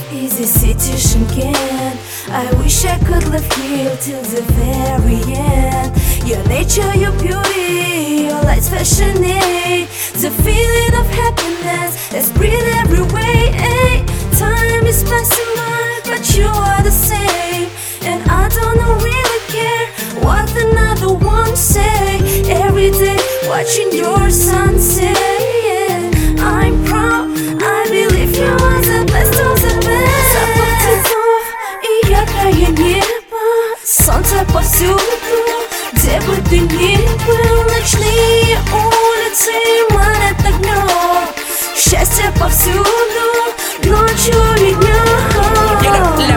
Easy city Shimkent. I wish I could live here till the very end. Your nature, your beauty, your lights fascinate. The feeling of happiness is breathed every way. Ay, time is passing by, but you are the same. And I don't really care what another one say. Every day watching your sunset, yeah. I'm proud, I believe you are the best of the best. Запах цветов и яркое небо, солнце повсюду, где бы ты ни был. Ночные улицы манят огнем, счастье повсюду, ночью и днем.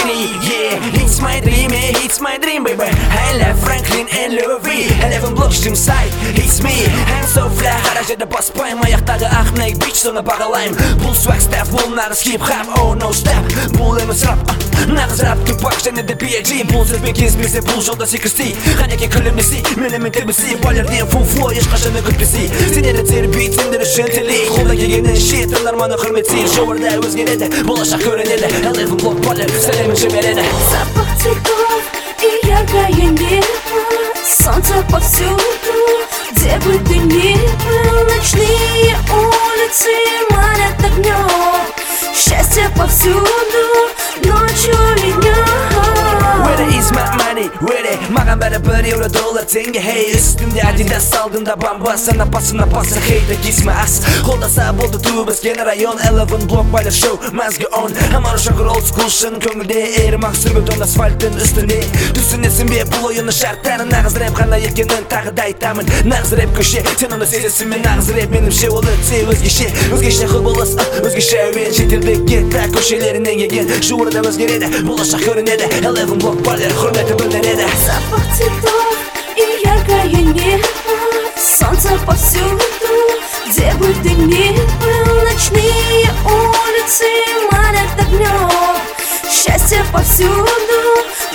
It's my dream, it's my dream, baby. I love Franklin and Louis. 11 blocks inside, it's me. I'm so fly, гаражда поспаем. Аяқтағы ақнайк бич, соны бағалайым. Бұл swag step, бұл нағыз хип-хап. Oh no step, бұл емес рап. Нағыз рап, тупак және де PhD. Бұл сөзбен кезбесе, бұл жолда секірсей. Қанеке күлімесі, менімен тербесі. Балерден фу фло, ешқашаны күтпесі. Сендері тербей, сендері шентелей. Қолда келгені ше, тыңдарманы құрметсей. Жауырда өзгереді, болашақ көрінеді. 11 блок балер, сәлемін жібереді. Запах цветов и яркое небо, солнце повсюду, где бы ты ни был. Ночные улицы манят огнем, счастье повсюду, ночью и днем. Where is my money? Where it? Маған бәрі $1 теңге. Hey, үстімде Adidas алдында бамба. Сана пасы хейді кесме ас. Қолдаса болды туып өскен район. 11 блок байлар шоу, мазғы on. Амар шағыр old school шын көңілде. Ерімақ сүргіт он асфальттың үстіне. Түсінесің бе бұл ойыны шарттары. Нағыз рэп қандай екенін тағы да айтамын. Нағыз рэп көше, сен оны сезесің мен. Нағыз рэп менімше ол өтсе өзгеше. Өзгеше құбылыс, өзгеше әуен. Шетелдегі тақ көшелерінен келген. Жуырда өзгереді, болашақ көрінеді. 11 блок балер, құрметі білдіреді. Запах цветов и яркое небо, солнце повсюду, где бы ты ни был. Ночные улицы манят огнем, счастье повсюду,